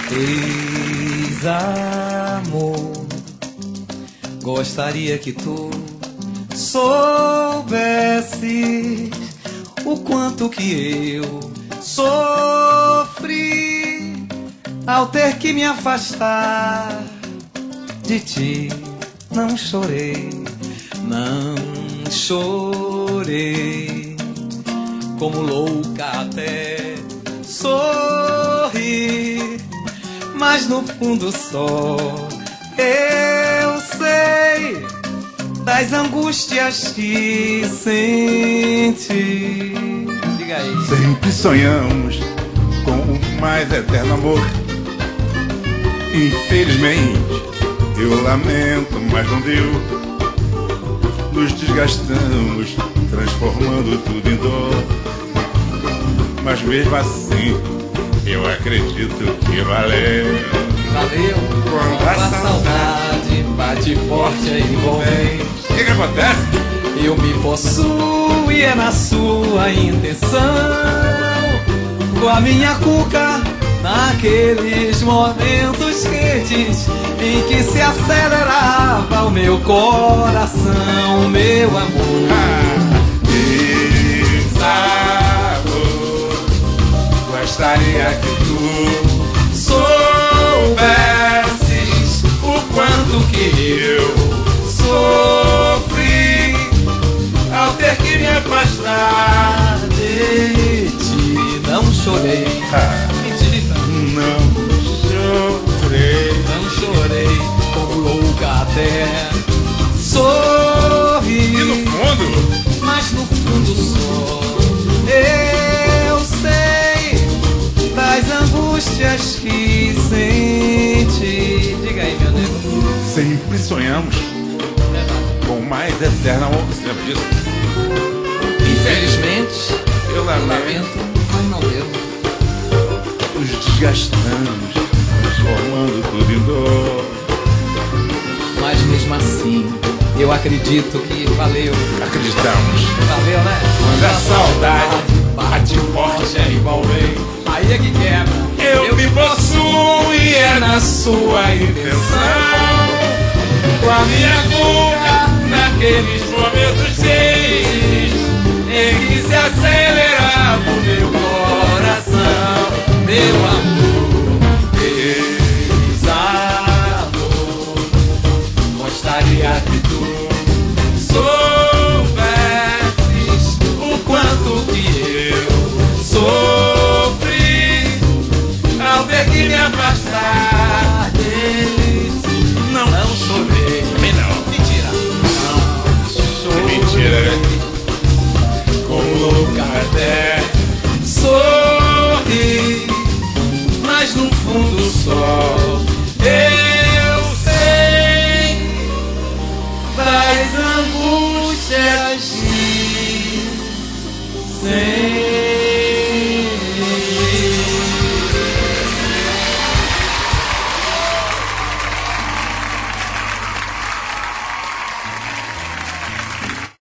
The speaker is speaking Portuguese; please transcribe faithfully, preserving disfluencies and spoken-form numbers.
Ex-amor, gostaria que tu soubesses o quanto que eu sofri ao ter que me afastar de ti. Não chorei, não chorei, como louca até sorri, mas no fundo só eu sei das angústias que senti. Diga aí. Sempre sonhamos com o mais eterno amor. Infelizmente, eu lamento, mas não deu. Nos desgastamos, transformando tudo em dor. Mas mesmo assim, eu acredito que valeu. Valeu. Quando a a saudade bate forte e envolvente. O que que acontece? Eu me possuo e é na sua intenção. Com a minha cuca, naqueles momentos quentes em que se acelerava o meu coração, meu amor. Ah, Desamor, gostaria que tu soubesses o quanto que eu sofri ao ter que me afastar De ti não chorei. Ah, Mentira. não chorei. Não chorei, como louca até sorri. E no fundo, Mas no fundo só eu sei das angústias que senti. Diga aí, meu nego. sempre sonhamos com o mais eterno amor. Você lembra disso? Infelizmente, Eu lamento, lamento, mas não deu. nos desgastamos, transformando tudo em dor. Mas mesmo assim, eu acredito que valeu. Acreditamos. Valeu, né? Quando a saudade bate forte é envolvente. Aí é que quebra. Eu me possuo e é na sua intenção. Com a minha cuca naqueles momentos cheios em que se acelerava o meu coração, meu amor, desamor. Gostaria que tu soubesses o quanto que eu sofri ao ter que me afastar dele. Não, não chorei. Também não. Mentira. Não chorei. Mentira, né? Como louca até sorri, mas no fundo só